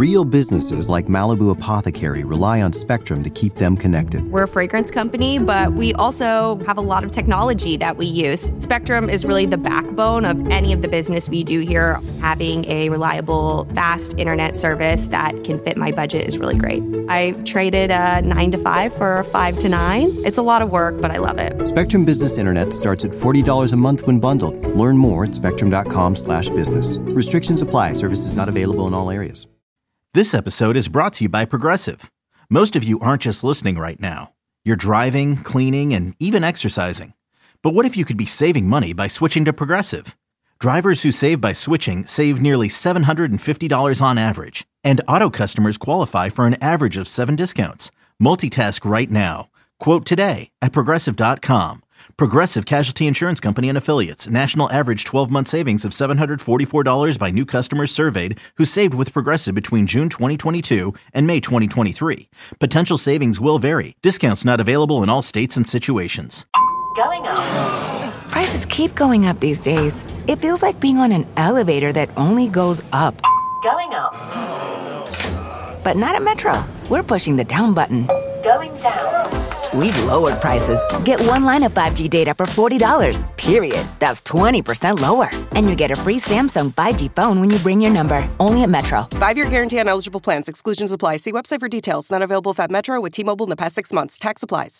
Real businesses like Malibu Apothecary rely on Spectrum to keep them connected. We're a fragrance company, but we also have a lot of technology that we use. Spectrum is really the backbone of any of the business we do here. Having a reliable, fast internet service that can fit my budget is really great. I traded a 9 to 5 for a 5 to 9. It's a lot of work, but I love it. Spectrum Business Internet starts at $40 a month when bundled. Learn more at spectrum.com/business. Restrictions apply. Services not available in all areas. This episode is brought to you by Progressive. Most of you aren't just listening right now. You're driving, cleaning, and even exercising. But what if you could be saving money by switching to Progressive? Drivers who save by switching save nearly $750 on average. And auto customers qualify for an average of 7 discounts. Multitask right now. Quote today at Progressive.com. Progressive Casualty Insurance Company and Affiliates. National average 12-month savings of $744 by new customers surveyed who saved with Progressive between June 2022 and May 2023. Potential savings will vary. Discounts not available in all states and situations. Going up. Prices keep going up these days. It feels like being on an elevator that only goes up. Going up. But not at Metro. We're pushing the down button. Going down. We've lowered prices. Get one line of 5G data for $40, period. That's 20% lower. And you get a free Samsung 5G phone when you bring your number. Only at Metro. 5-year guarantee on eligible plans. Exclusions apply. See website for details. Not available at Metro with T-Mobile in the past 6 months. Tax applies.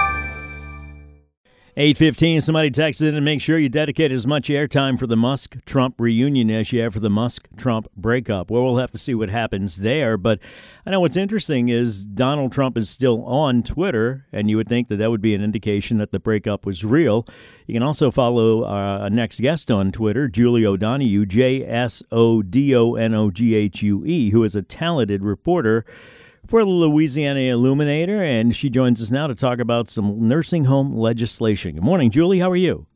8:15, somebody texted in and make sure you dedicate as much airtime for the Musk-Trump reunion as you have for the Musk-Trump breakup. Well, we'll have to see what happens there. But I know what's interesting is Donald Trump is still on Twitter, and you would think that that would be an indication that the breakup was real. You can also follow our next guest on Twitter, Julie O'Donoghue, JSODONOGHUE, who is a talented reporter for the Louisiana Illuminator, and she joins us now to talk about some nursing home legislation. Good morning, Julie. How are you?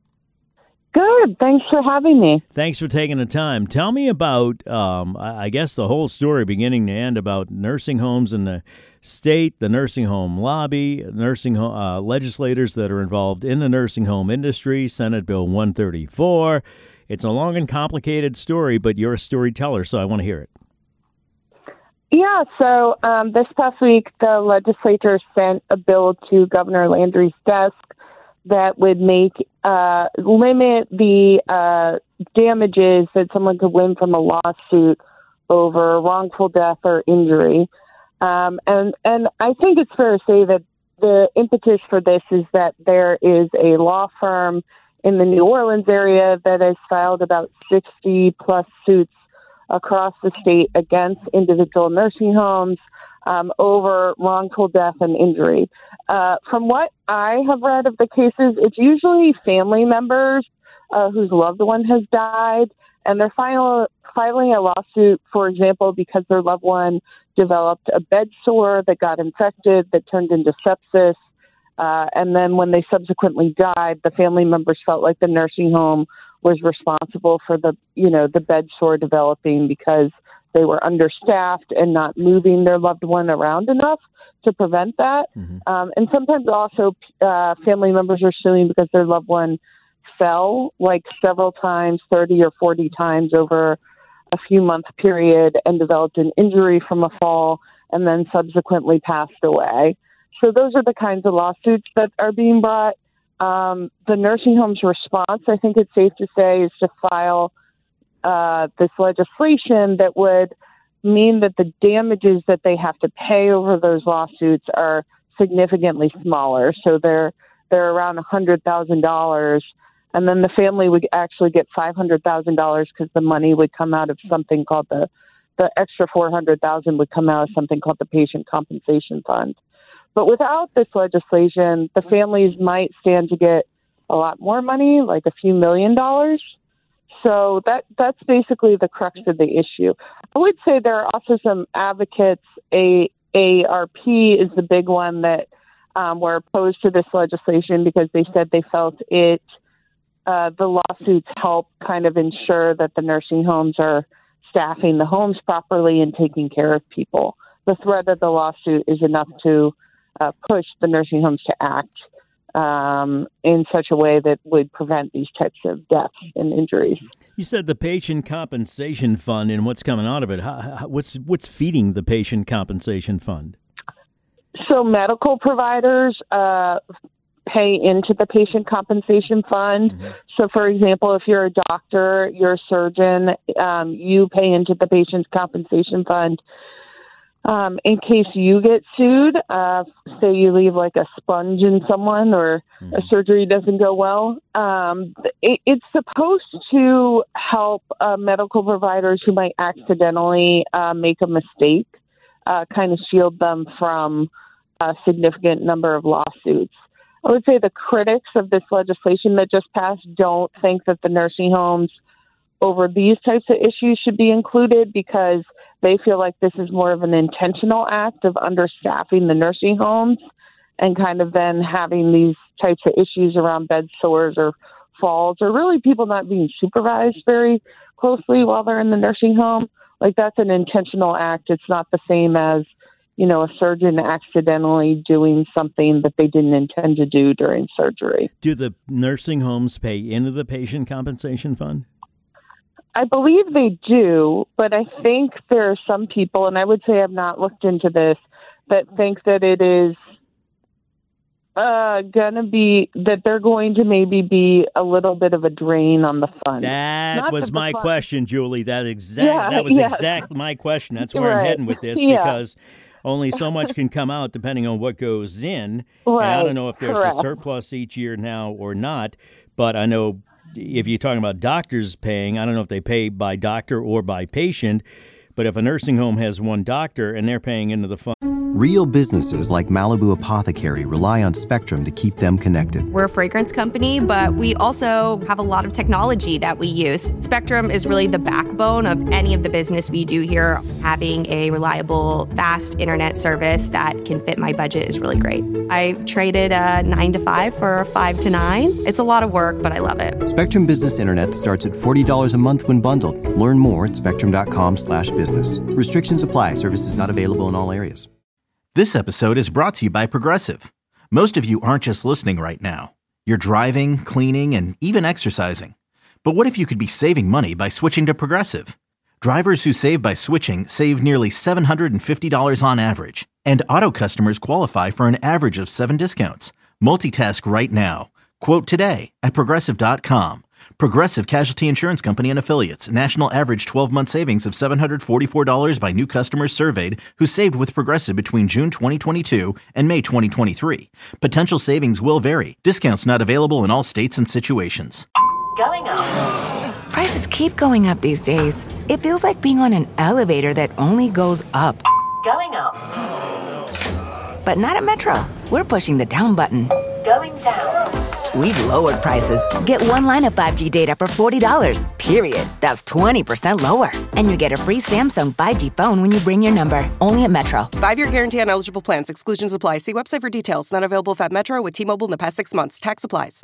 Good. Thanks for having me. Thanks for taking the time. Tell me about, I guess, the whole story beginning to end about nursing homes in the state, the nursing home lobby, nursing home legislators that are involved in the nursing home industry, Senate Bill 134. It's a long and complicated story, but you're a storyteller, so I want to hear it. Yeah, so this past week, the legislature sent a bill to Governor Landry's desk that would make limit the damages that someone could win from a lawsuit over wrongful death or injury. And I think it's fair to say that the impetus for this is that there is a law firm in the New Orleans area that has filed about 60-plus suits across the state against individual nursing homes over wrongful death and injury. From what I have read of the cases, it's usually family members whose loved one has died, and they're filing a lawsuit, for example, because their loved one developed a bed sore that got infected, that turned into sepsis, and then when they subsequently died, the family members felt like the nursing home was responsible for the bed sore developing because they were understaffed and not moving their loved one around enough to prevent that. Mm-hmm. And sometimes also family members are suing because their loved one fell like several times, 30 or 40 times over a few month period and developed an injury from a fall and then subsequently passed away. So those are the kinds of lawsuits that are being brought. The nursing home's response, I think it's safe to say, is to file this legislation that would mean that the damages that they have to pay over those lawsuits are significantly smaller. So they're around $100,000, and then the family would actually get $500,000 because the money would come out of something called the extra $400,000 would come out of something called the Patient Compensation Fund. But without this legislation, the families might stand to get a lot more money, like a few $1 million. So that's basically the crux of the issue. I would say there are also some advocates. AARP is the big one that were opposed to this legislation because they said they felt the lawsuits help kind of ensure that the nursing homes are staffing the homes properly and taking care of people. The threat of the lawsuit is enough to push the nursing homes to act in such a way that would prevent these types of deaths and injuries. You said the patient compensation fund and what's coming out of it. What's feeding the patient compensation fund? So medical providers pay into the patient compensation fund. Mm-hmm. So, for example, if you're a doctor, you're a surgeon, you pay into the patient compensation fund in case you get sued. Say you leave like a sponge in someone or a surgery doesn't go well. It's supposed to help medical providers who might accidentally make a mistake, kind of shield them from a significant number of lawsuits. I would say the critics of this legislation that just passed don't think that the nursing homes over these types of issues should be included because they feel like this is more of an intentional act of understaffing the nursing homes and kind of then having these types of issues around bed sores or falls or really people not being supervised very closely while they're in the nursing home. Like that's an intentional act. It's not the same as a surgeon accidentally doing something that they didn't intend to do during surgery. Do the nursing homes pay into the patient compensation fund? I believe they do, but I think there are some people, and I would say I've not looked into this, that think that it is going to be, that they're going to maybe be a little bit of a drain on the fund. That was my question, Julie. That was exactly my question. That's where I'm heading with this because only so much can come out depending on what goes in. Right. And I don't know if there's a surplus each year now or not, but I know if you're talking about doctors paying, I don't know if they pay by doctor or by patient, but if a nursing home has one doctor and they're paying into the fund. Real businesses like Malibu Apothecary rely on Spectrum to keep them connected. We're a fragrance company, but we also have a lot of technology that we use. Spectrum is really the backbone of any of the business we do here. Having a reliable, fast internet service that can fit my budget is really great. I traded a 9 to 5 for a 5 to 9. It's a lot of work, but I love it. Spectrum Business Internet starts at $40 a month when bundled. Learn more at spectrum.com/business. Restrictions apply. Services not available in all areas. This episode is brought to you by Progressive. Most of you aren't just listening right now. You're driving, cleaning, and even exercising. But what if you could be saving money by switching to Progressive? Drivers who save by switching save nearly $750 on average. And auto customers qualify for an average of 7 discounts. Multitask right now. Quote today at Progressive.com. Progressive Casualty Insurance Company and Affiliates. National average 12-month savings of $744 by new customers surveyed who saved with Progressive between June 2022 and May 2023. Potential savings will vary. Discounts not available in all states and situations. Going up. Prices keep going up these days. It feels like being on an elevator that only goes up. Going up. But not at Metro. We're pushing the down button. Going down. We've lowered prices. Get one line of 5G data for $40, period. That's 20% lower. And you get a free Samsung 5G phone when you bring your number. Only at Metro. 5-year guarantee on eligible plans. Exclusions apply. See website for details. Not available if at Metro with T-Mobile in the past 6 months. Tax applies.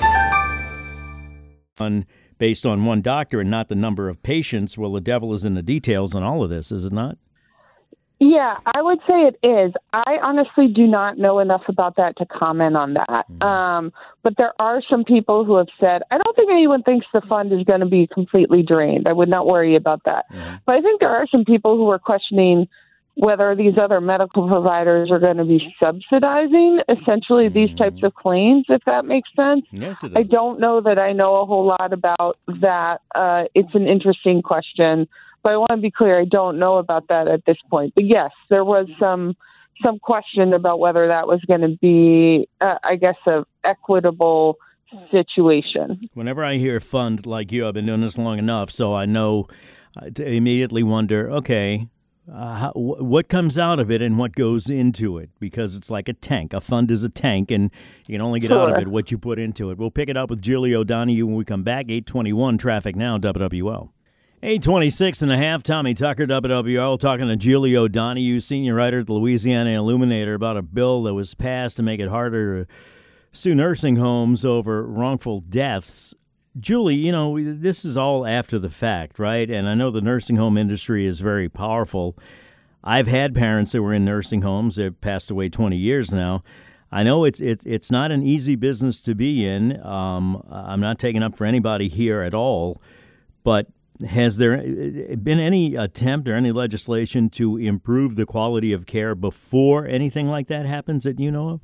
Based on one doctor and not the number of patients, well, the devil is in the details on all of this, is it not? Yeah, I would say it is. I honestly do not know enough about that to comment on that. But there are some people who have said, I don't think anyone thinks the fund is going to be completely drained. I would not worry about that. But I think there are some people who are questioning whether these other medical providers are going to be subsidizing essentially these types of claims, if that makes sense. Yes, it is. I don't know that I know a whole lot about that. It's an interesting question. But I want to be clear, I don't know about that at this point. But yes, there was some question about whether that was going to be, I guess, an equitable situation. Whenever I hear fund like you, I've been doing this long enough, so I know to immediately wonder, okay, what comes out of it and what goes into it? Because it's like a tank. A fund is a tank, and you can only get out of it what you put into it. We'll pick it up with Julie O'Donoghue when we come back. 8:21 Traffic Now, WWL. 8:26 and a half, Tommy Tucker, WWL, talking to Julie O'Donoghue, senior writer at the Louisiana Illuminator, about a bill that was passed to make it harder to sue nursing homes over wrongful deaths. Julie, this is all after the fact, right? And I know the nursing home industry is very powerful. I've had parents that were in nursing homes. They've passed away 20 years now. I know it's not an easy business to be in. I'm not taking up for anybody here at all, but has there been any attempt or any legislation to improve the quality of care before anything like that happens that you know of?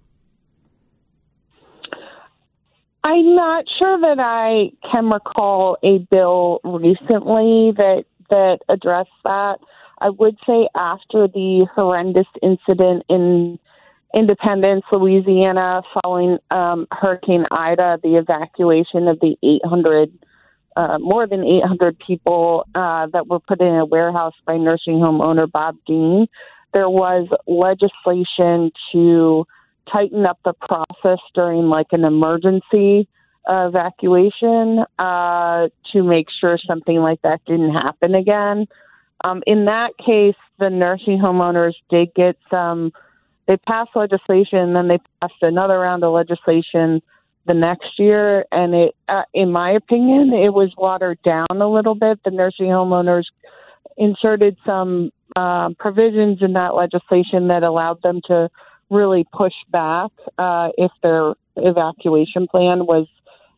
I'm not sure that I can recall a bill recently that addressed that. I would say after the horrendous incident in Independence, Louisiana, following Hurricane Ida, the evacuation of the more than 800 people that were put in a warehouse by nursing home owner Bob Dean, there was legislation to tighten up the process during like an emergency evacuation to make sure something like that didn't happen again. In that case, the nursing home owners did get they passed legislation, then they passed another round of legislation the next year, and it, in my opinion, it was watered down a little bit. The nursing home owners inserted some provisions in that legislation that allowed them to really push back if their evacuation plan was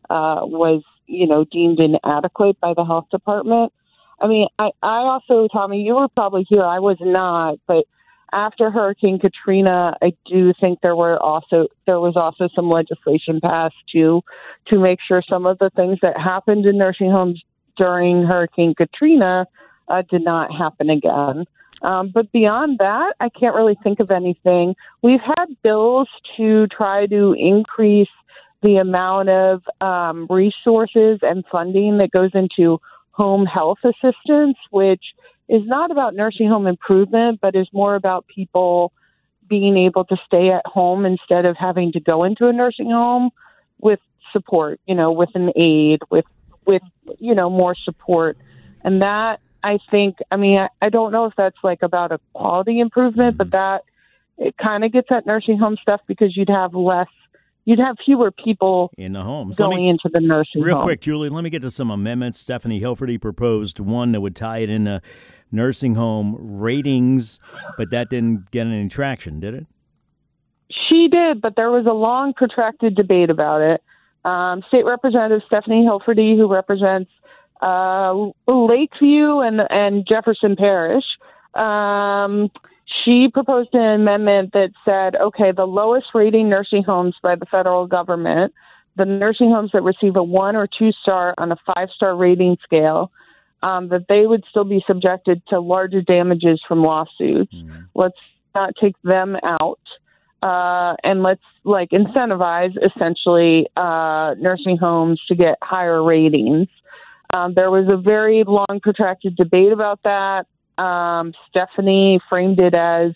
deemed inadequate by the health department. I mean, I also, Tommy, you were probably here. I was not, but after Hurricane Katrina, I do think there was also some legislation passed to make sure some of the things that happened in nursing homes during Hurricane Katrina did not happen again. But beyond that, I can't really think of anything. We've had bills to try to increase the amount of resources and funding that goes into home health assistance, which is not about nursing home improvement, but is more about people being able to stay at home instead of having to go into a nursing home with support, with an aide, with more support. And that, I think, I don't know if that's like about a quality improvement, but that it kind of gets at nursing home stuff because you'd have fewer people in the homes going into the nursing home. Real quick, Julie, let me get to some amendments. Stephanie Hilferty proposed one that would tie it into nursing home ratings, but that didn't get any traction, did it? She did, but there was a long, protracted debate about it. State Representative Stephanie Hilferty, who represents Lakeview and Jefferson Parish, she proposed an amendment that said, okay, the lowest rating nursing homes by the federal government, the nursing homes that receive a 1 or 2 star on a 5-star rating scale, that they would still be subjected to larger damages from lawsuits. Mm-hmm. Let's not take them out. And let's incentivize essentially nursing homes to get higher ratings. There was a very long, protracted debate about that. Stephanie framed it as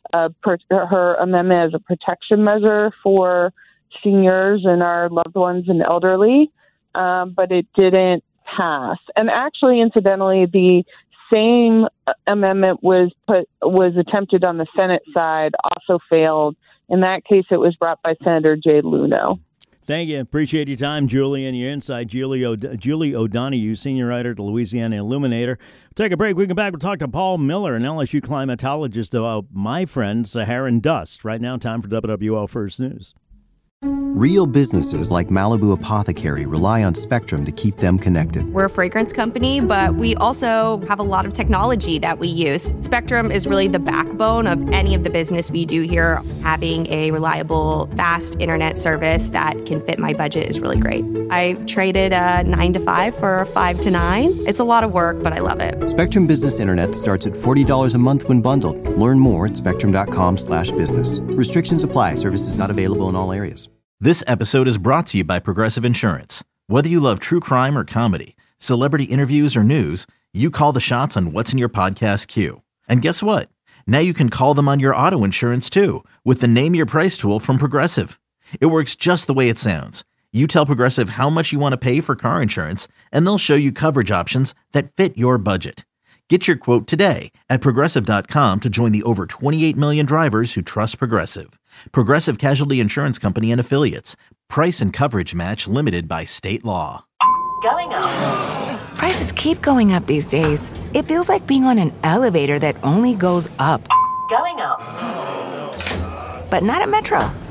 her amendment as a protection measure for seniors and our loved ones and elderly, but it didn't pass. And actually, incidentally, the same amendment was attempted on the Senate side, also failed. In that case, it was brought by Senator Jay Luno. Thank you. Appreciate your time, Julie, and your insight. Julie O'Donoghue, senior writer at the Louisiana Illuminator. We'll take a break. We come back. We'll talk to Paul Miller, an LSU climatologist, about my friend Saharan dust. Right now, time for WWL First News. Real businesses like Malibu Apothecary rely on Spectrum to keep them connected. We're a fragrance company, but we also have a lot of technology that we use. Spectrum is really the backbone of any of the business we do here. Having a reliable, fast internet service that can fit my budget is really great. I traded a 9 to 5 for a 5 to 9. It's a lot of work, but I love it. Spectrum Business Internet starts at $40 a month when bundled. Learn more at spectrum.com/business. Restrictions apply. Services not available in all areas. This episode is brought to you by Progressive Insurance. Whether you love true crime or comedy, celebrity interviews or news, you call the shots on what's in your podcast queue. And guess what? Now you can call them on your auto insurance too with the Name Your Price tool from Progressive. It works just the way it sounds. You tell Progressive how much you want to pay for car insurance, and they'll show you coverage options that fit your budget. Get your quote today at Progressive.com to join the over 28 million drivers who trust Progressive. Progressive Casualty Insurance Company and Affiliates. Price and coverage match limited by state law. Going up. Prices keep going up these days. It feels like being on an elevator that only goes up. Going up. But not at Metro.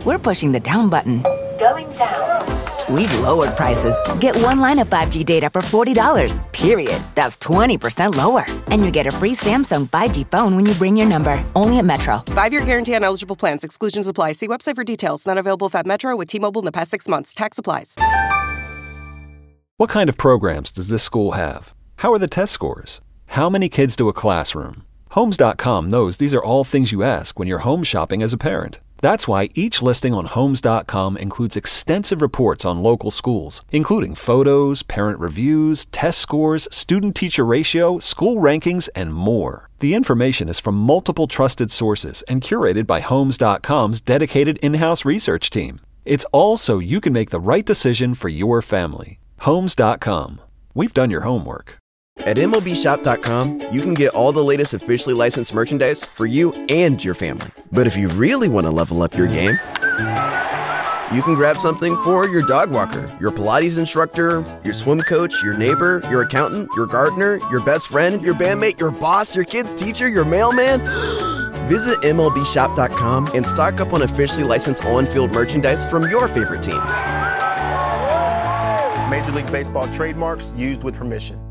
we're pushing the down button. Going down. We've lowered prices. Get one line of 5G data for $40, period. That's 20% lower. And you get a free Samsung 5G phone when you bring your number. Only at Metro. 5-year guarantee on eligible plans. Exclusions apply. See website for details. Not available at Metro with T-Mobile in the past 6 months. Tax applies. What kind of programs does this school have? How are the test scores? How many kids do a classroom? Homes.com knows these are all things you ask when you're home shopping as a parent. That's why each listing on Homes.com includes extensive reports on local schools, including photos, parent reviews, test scores, student-teacher ratio, school rankings, and more. The information is from multiple trusted sources and curated by Homes.com's dedicated in-house research team. It's all so you can make the right decision for your family. Homes.com. We've done your homework. At MLBshop.com, you can get all the latest officially licensed merchandise for you and your family. But if you really want to level up your game, you can grab something for your dog walker, your Pilates instructor, your swim coach, your neighbor, your accountant, your gardener, your best friend, your bandmate, your boss, your kid's teacher, your mailman. Visit MLBshop.com and stock up on officially licensed on-field merchandise from your favorite teams. Major League Baseball trademarks used with permission.